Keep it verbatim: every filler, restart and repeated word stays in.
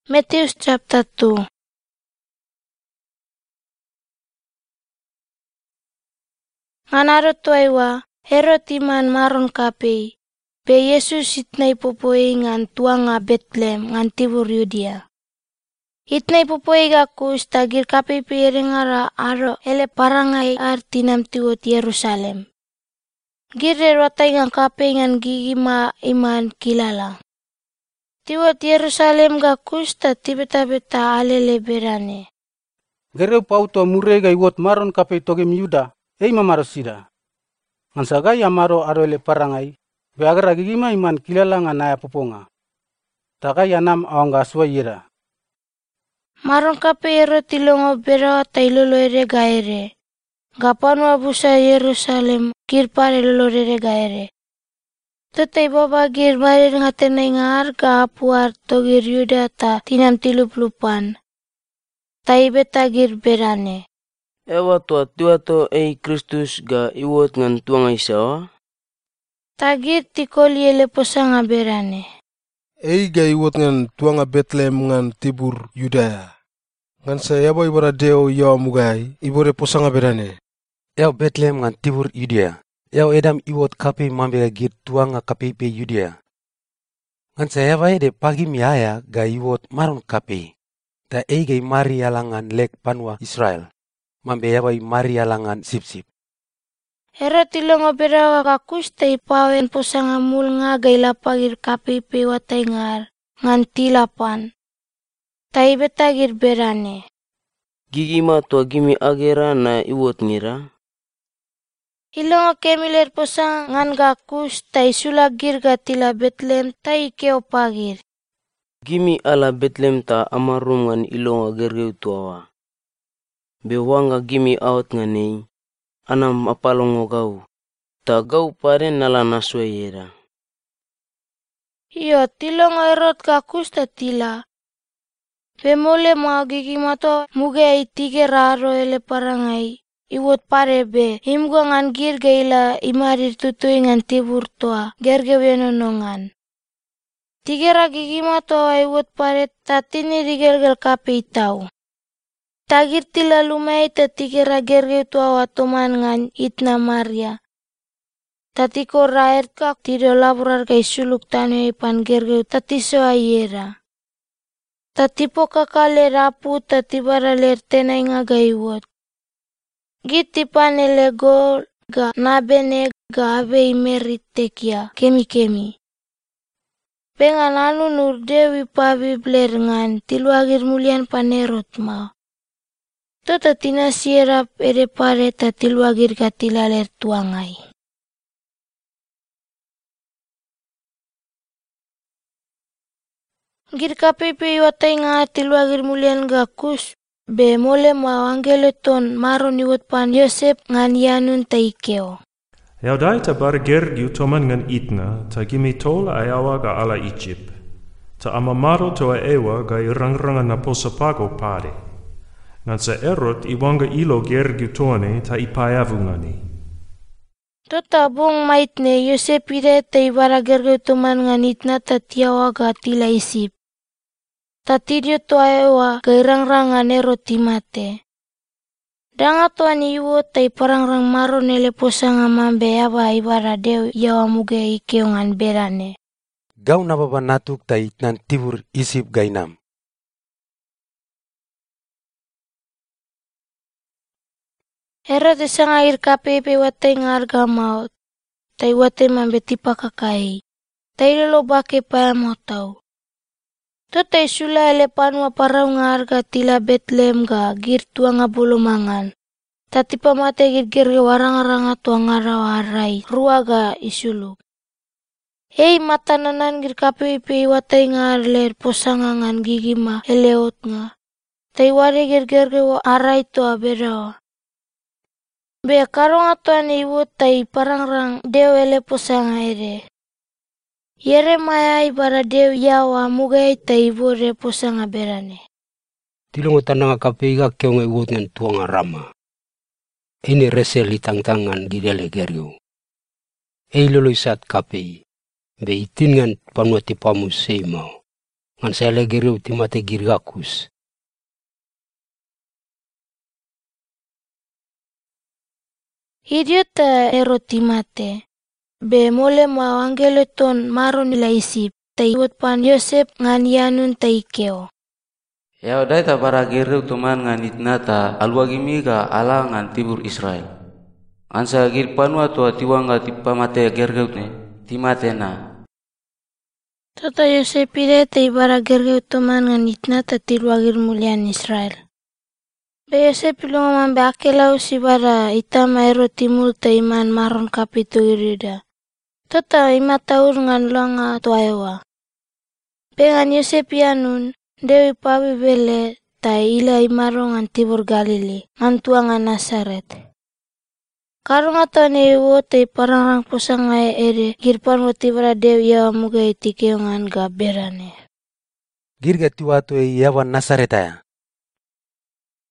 Matthew chapter two. Nganaro tuaiwa Herod iman maron kapei, be Yesus itnai popoi ngan tuanga Bethlehem ngan tibur Yudea. Itnai popoi gakus tagir kapei pirengara aro ele parangai ar tinam tiwot Yerusalem. Gire rotai ngan kapei ngan gigima iman kilala. Tiwot Yerusalem gakus ta tibeta-beta alele berane. Gereu pauto murega iwot maron kapei togem Yuda, ei mamaro sida. Ngan sagai amaro aro ele parangai, be agara gigima iman kilala ngan naya poponga. Takai anam awangga aswa yera. Maron kapei ero tilongo berawa tailolo ere gaere. Gapanwa busa Yerusalem kirpare lolo ere gaere. Tutai baba gir barir ngatenai ngar ga apuar togir Yuda ta tinam tiluplupan. Tai beta gir berane. Ewa tua tuato ei Kristus ga iwot ngan tuanga isawa? Tagir tikoli ele posanga berane. Ei ga iwot ngan tuanga Bethlehem ngan tibur Yudaya. Ngan sa yabo ibara deo yaw mugai ibore posanga berane. Yau Bethlehem ngan tibur Yudea. Yau edam iwot kapei mambega gir tuanga kapei pe Yudea. Ngan sa yaba ede pagi miaya ga iwot maron kapei. Ta ei ga imari alangan lek panwa Israel. Mambe yaba imari alangan sip-sip. Hera tilongo berawa kakus ta ipawen posanga mul nga ga ilapagir kapei pe watai ngar ngan tilapan. Tai beta gir berane. Gigima tua gimi agera na iwot ngira? Ilongo kemiler posang ngan gakus ta isulak gir ga tila Bethlehem ta ikeo pagir. Gimi ala Bethlehem ta amarum ngan ilongo gergeu tuawa. Bewanga gimi out nganei, anam apalongo gau. Ta gau pare nala naswe yera. Iyo tilongo erot gakus ta tila. Bemole mau gigima to muge ai tige raro ele parangai. Iwot pare be, himgo ngan gir gaila imarir tutui ngan tibur toa, gerge wenonongan. Tigera gigima toa iwot pare tatini rigelgel kapei tau. Tagir tila lumai ta tigera gerge toa watoman ngan itna Maria. Tatiko raert kak tido laburar kai suluk tanu ipan gerge tatiso ayera. Tatipo kakale rapu tatibara ler tenai nga gaiwot. Giti panele gol ga nabene ga abe imerit tekia kemi-kemi. Pengan anu nur dewi pabi bler ngan tiluagir mulian panerot mau. Tota tina sierap ere pare ta tiluagir gatilaler tuangai. Gir kapei pe watai nga tiluagir mulian gakus. Be mole mau angeleton maron iwot pan Yosep ngan yanun ta ikeo. Yau dai ta bar gergiu toman ngan itna ta gimi tol ayawa ga ala Egypt. Ta amamaro toa ewa ga irangrangan na posapago pare. Ngan sa erot iwanga ilo gergiu tone ta ipayavu ngani. Tota bong maitne Yosep ide ta ibara gergiu toman ngan itna ta tiawa ga tila isip. Tatidio toa ewa gairang-rangan ero timate. Danga toa ni iwo tai parangrang maro nele posanga mambe yaba ibara deu yawa muge ikeongan berane. Gau na baba natuk ta itnan tibur isip gainam. Hera tesanga ir kapei pe watai ngarga maut. Tai watai mambe tipa kakai. Tai lolo bake payam hotau. Tota isula ele panwa parau ngarga tila Bethlehem ga gir tuanga bulumangan. Tati pamate gir gir warang-aranga tuanga rawarai ruaga isuluk. Hei mata nanan gir kapei pe watai ngar ler posangangan gigima eleot nga. Tai wari gir gir arai toa berawa. Be karong atuan iwot tai parangrang deo ele posanga ere. Yere maya ibara deu yawa mugai ta ibore posanga berane. Tilongo tananga kapei ga keonga iwot ngan tuanga rama. Ini resel itang-tangan gidele geryo. Ei lolo isat kapei. Be itin ngan panwati pamu sei mau. ngan saya gereu timate girgakus. Idiot ero timate. Be mole ma angelo ton maron ila isip. Ta iwot pan Yosep ngan yanun ta ikeo. Ya odai ta para gereu teman ngan itnata alwagimi ga ala ngan tibur Israel. Ansa gir panua tua tiwanga tipamate gergeu ne timatena. Tata Yosep ide ta ibara gergeu teman ngan itnata tilwagir mulian Israel. Be Yosep ilunga mambe akelau sibara itama ero timur ta iman maron kapitu irida. Tata ima taur ngan longa tuaewa. Pengan Yosep yanun, Dewi pawi bele ta ila imaro ngan tibur Galili, ngan tua ngan Nasaret. Karung atau ne wo te parang pusang ay ere, girpan wo tibara Dewi yawa muga itikeo ngan gaberane. Girga tua tu yawa Nasaret aya.